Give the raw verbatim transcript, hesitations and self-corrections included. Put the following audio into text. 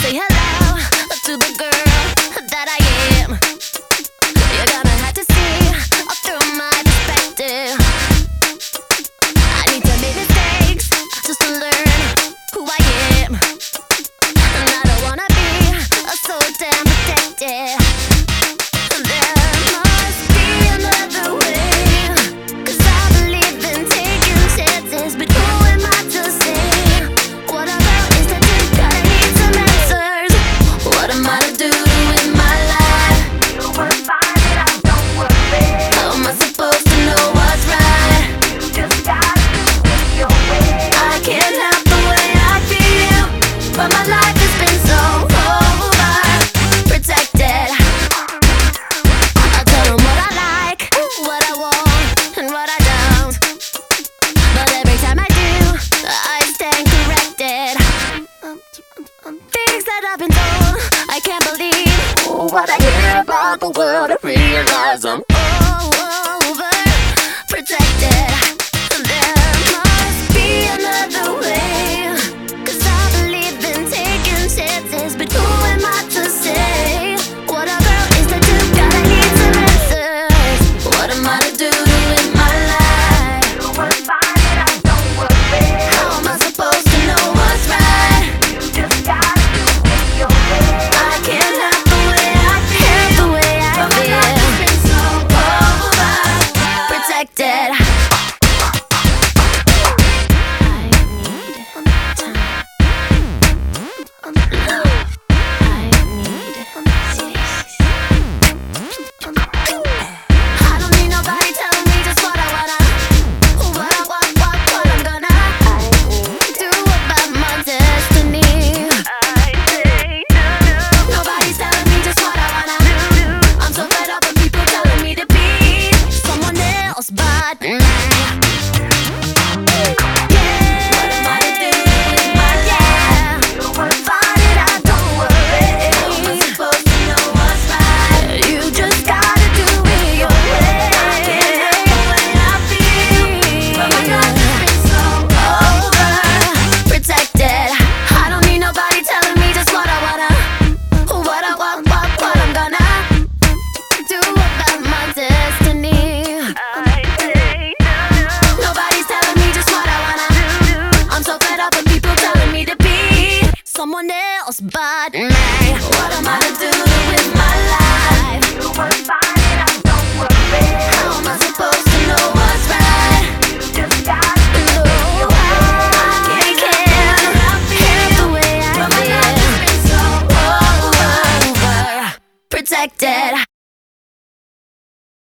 say hello to the girl that I am. You're gonna have to see all through my perspective. I need to make mistakes just to learn who I am. And I don't wanna be so damn protected. There must be another way, 'cause I believe in taking chances. But who am I to say what I want is to do? Gotta need some answers. What am I to do with my life? You will find it out, don't worry. How am I supposed to know what's right? You just gotta do it your way. I can't help the way I feel, but my life has been so overprotected. I'll tell them what I like, what I want, and what I don't. But every time I do, I stand corrected. Things that I've been told, I can't believe what I hear about the world. I realize I'm overprotected. There must be another way, 'cause I believe in taking chances. But who am I to say what a girl is to do? Gotta need some answers. What am I to do with my life? You will find it out, don't worry. How am I supposed to know what's right? You just gotta do it your way. I can't help the way I feel, the way I feel. My life has been so overprotected. But mm, someone else but me. What am I to do with my life? You will find it out, don't worry. How am I supposed to know what's right? You just gotta know. I can't help the way I feel. My life has been so overprotected.